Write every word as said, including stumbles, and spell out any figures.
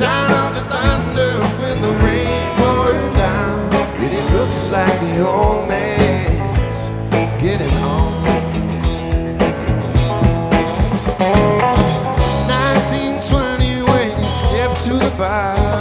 sound of the thunder when the rain poured down. And it looks like the old man's getting on. nineteen twenty when you stepped to the bar,